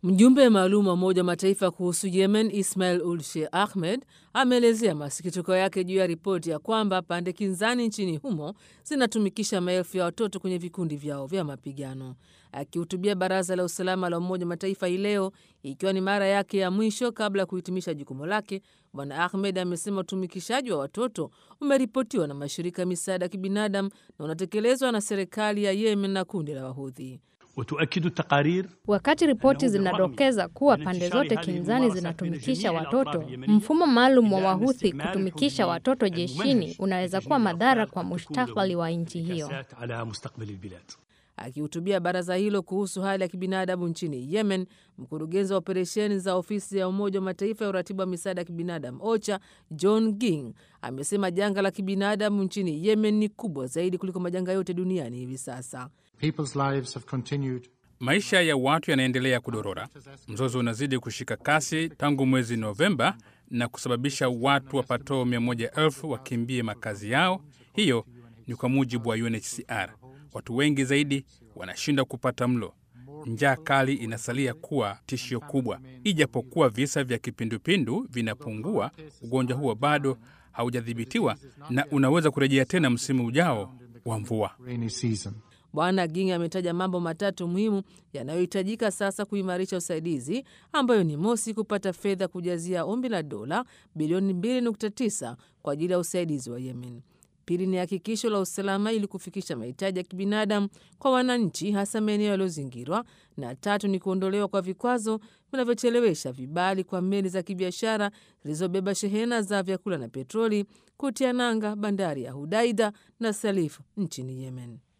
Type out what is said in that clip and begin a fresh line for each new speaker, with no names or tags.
Mjumbe maalum wa Umoja wa Mataifa kuhusu Yemen, Ismail Ul Sheikh Ahmed, ameelezea masikitiko yake juu ya ripoti ya kwamba pande kinzani nchini humo zinatumikisha maelfu ya watoto kwenye vikundi vyao vya mapigano. Akihutubia Baraza la Usalama la Umoja wa Mataifa hii leo, ikiwa ni mara yake ya mwisho kabla ya kuhitimisha jukumu lake, Bwana Ahmed amesema utumikishaji wa watoto umeripotiwa na mashirika ya misaada ya kibinadamu na unatekelezwa na serikali ya Yemen na kundi la Wahudhi.
Wakati ripoti zinadokeza kuwa pande zote kinzani zinatumikisha watoto, mfumo maalum wa Wahuthi kutumikisha watoto jeshini unaweza kuwa madhara kwa mustakabali wa nchi hiyo.
Akihutubia baraza hilo kuhusu hali ya kibinadamu nchini Yemen, mkurugenzi wa operesheni za ofisi ya Umoja wa Mataifa ya uratibu wa misaada ya kibinadamu OCHA, John Ging, amesema janga la kibinadamu nchini Yemen ni kubwa zaidi kuliko majanga yote duniani hivi sasa.
Maisha ya watu yanaendelea kudorora. Mzozo unazidi kushika kasi tangu mwezi Novemba na kusababisha watu wapatao 100,000 wakimbie makazi yao. Hiyo ni kwa mujibu wa UNHCR. Watu wengi zaidi wanashinda kupata mlo. Njaa kali inasalia kuwa tishio kubwa. Ijapokuwa visa vya kipindupindu vinapungua, ugonjwa huo bado haujadhibitiwa na unaweza kurejea tena msimu ujao wa mvua.
Bwana Ging ametaja mambo matatu muhimu yanayohitajika sasa kuimarisha usaidizi, ambayo ni mosi, kupata fedha kujazia ombi la dola bilioni 2.9 kwa ajili ya usaidizi wa Yemen. Pili ni hakikisho la usalama ili kufikisha mahitaji ya kibinadamu kwa wananchi, hasa maeneo yaliyozingirwa, na tatu ni kuondolewa kwa vikwazo vinavyochelewesha vibali kwa meli za kibiashara zilizobeba shehena za vyakula na petroli kutia nanga bandari ya Hudaida na Salif nchini Yemen.